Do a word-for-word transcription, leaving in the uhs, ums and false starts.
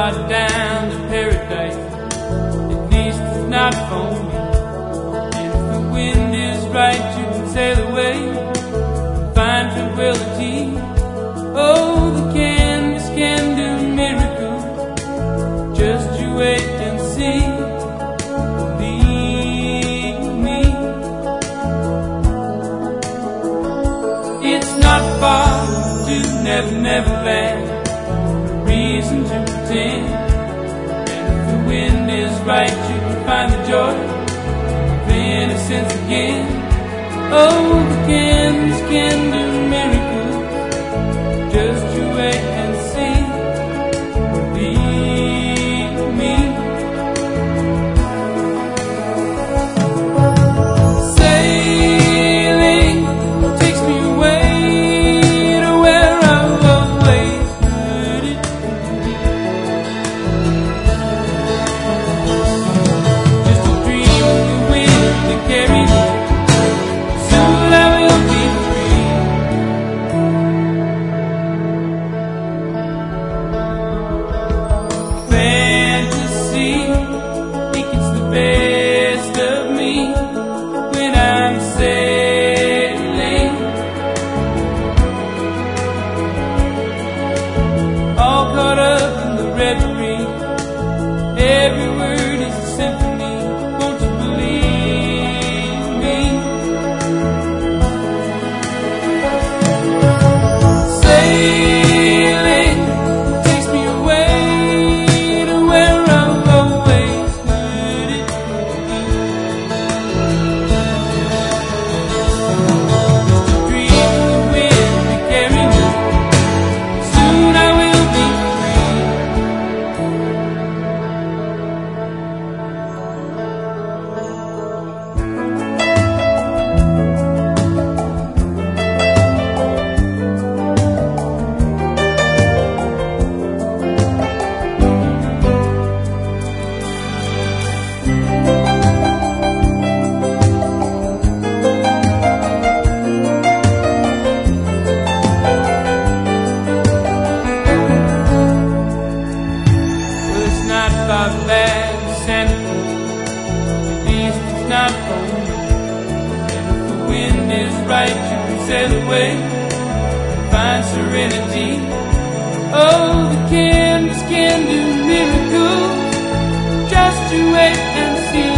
not down to paradise, at least it's not for me. And if the wind is right, you can sail away and find tranquility. Oh, the canvas can do miracles, just you wait and see. Believe me, it's not far to Never Never Land. Reason to pretend, and if the wind is right, you can find the joy of innocence again. Oh, the canvas can do miracles, just you wait and see. Believe me. Sailing takes me away to where I've always heard it. Just a dream of the wind that carries me. Soon I will be free. Fantasy, it gets the best of me when I'm sailing, all caught up in the reverie. Every word is a symphony. Won't you believe me? Sailing takes me away to where I've always heard it. Just a dream of the wind to carry me. Soon I will be free. Well, it's not about bad Santa Cruz, at least it's not for me. And if the wind is right, you can sail away and find serenity. Oh, the canvas can do miracles, just you wait and see.